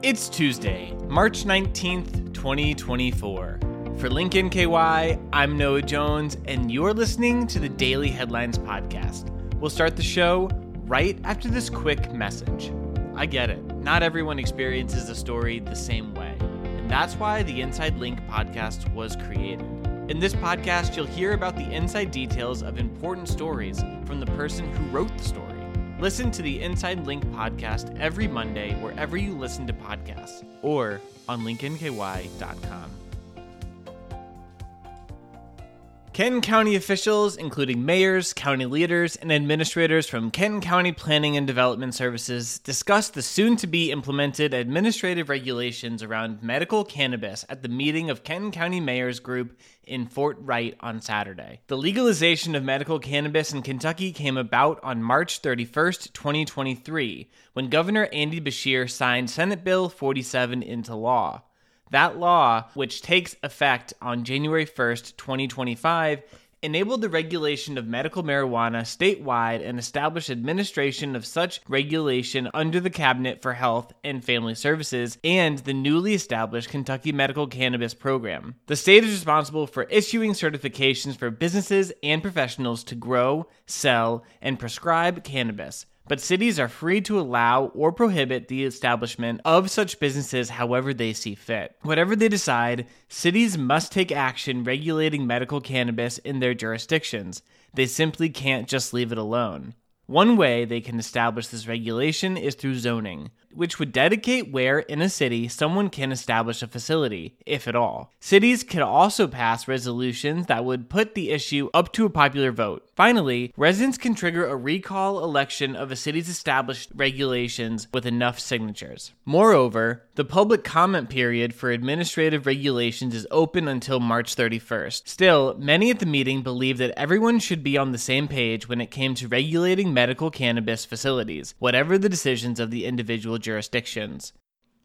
It's Tuesday, March 19th, 2024. For Lincoln KY, I'm Noah Jones, and you're listening to the Daily Headlines Podcast. We'll start the show right after this quick message. I get it. Not everyone experiences a story the same way, and that's why the Inside Link podcast was created. In this podcast, you'll hear about the inside details of important stories from the person who wrote the story. Listen to the Inside Link podcast every Monday wherever you listen to podcasts or on lincolnky.com. Kenton County officials, including mayors, county leaders, and administrators from Kenton County Planning and Development Services, discussed the soon-to-be implemented administrative regulations around medical cannabis at the meeting of Kenton County Mayor's Group in Fort Wright on Saturday. The legalization of medical cannabis in Kentucky came about on March 31st, 2023, when Governor Andy Beshear signed Senate Bill 47 into law. That law, which takes effect on January 1st, 2025, enabled the regulation of medical marijuana statewide and established administration of such regulation under the Cabinet for Health and Family Services and the newly established Kentucky Medical Cannabis Program. The state is responsible for issuing certifications for businesses and professionals to grow, sell, and prescribe cannabis. But cities are free to allow or prohibit the establishment of such businesses however they see fit. Whatever they decide, cities must take action regulating medical cannabis in their jurisdictions. They simply can't just leave it alone. One way they can establish this regulation is through zoning, which would dedicate where in a city someone can establish a facility, if at all. Cities could also pass resolutions that would put the issue up to a popular vote. Finally, residents can trigger a recall election of a city's established regulations with enough signatures. Moreover, the public comment period for administrative regulations is open until March 31st. Still, many at the meeting believe that everyone should be on the same page when it came to regulating medical cannabis facilities, whatever the decisions of the individual jurisdictions.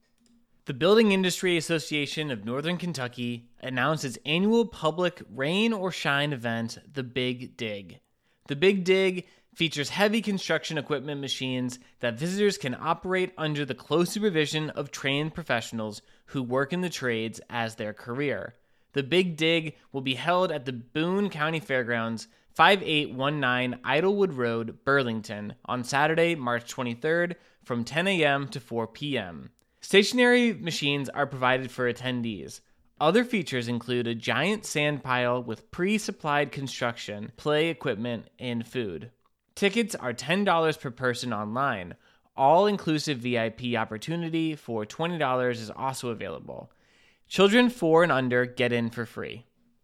The Building Industry Association of Northern Kentucky announced its annual public rain or shine event, The Big Dig. The Big Dig features heavy construction equipment machines that visitors can operate under the close supervision of trained professionals who work in the trades as their career. The Big Dig will be held at the Boone County Fairgrounds, 5819 Idlewood Road, Burlington, on Saturday, March 23rd from 10 a.m. to 4 p.m. Stationary machines are provided for attendees. Other features include a giant sand pile with pre-supplied construction, play equipment, and food. Tickets are $10 per person online. All-inclusive VIP opportunity for $20 is also available. Children 4 and under get in for free.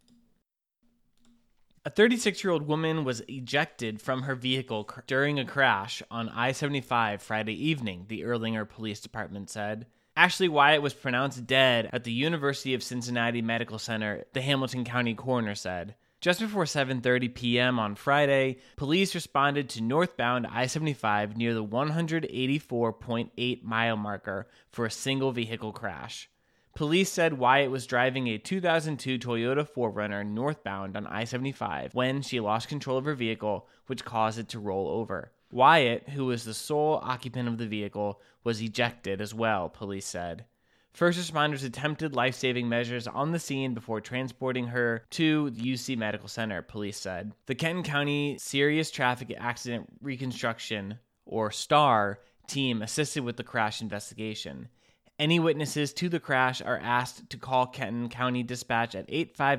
A 36-year-old woman was ejected from her vehicle during a crash on I-75 Friday evening, the Erlanger Police Department said. Ashley Wyatt was pronounced dead at the University of Cincinnati Medical Center, the Hamilton County coroner said. Just before 7:30 p.m. on Friday, police responded to northbound I-75 near the 184.8 mile marker for a single vehicle crash. Police said Wyatt was driving a 2002 Toyota 4Runner northbound on I-75 when she lost control of her vehicle, which caused it to roll over. Wyatt, who was the sole occupant of the vehicle, was ejected as well, police said. First responders attempted life-saving measures on the scene before transporting her to the UC Medical Center, police said. The Kenton County Serious Traffic Accident Reconstruction, or STAR, team assisted with the crash investigation. Any witnesses to the crash are asked to call Kenton County Dispatch at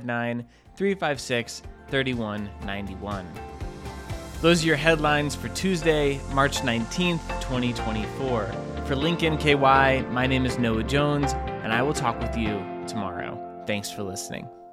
859-356-3191. Those are your headlines for Tuesday, March 19th, 2024. For Lincoln KY, my name is Noah Jones, and I will talk with you tomorrow. Thanks for listening.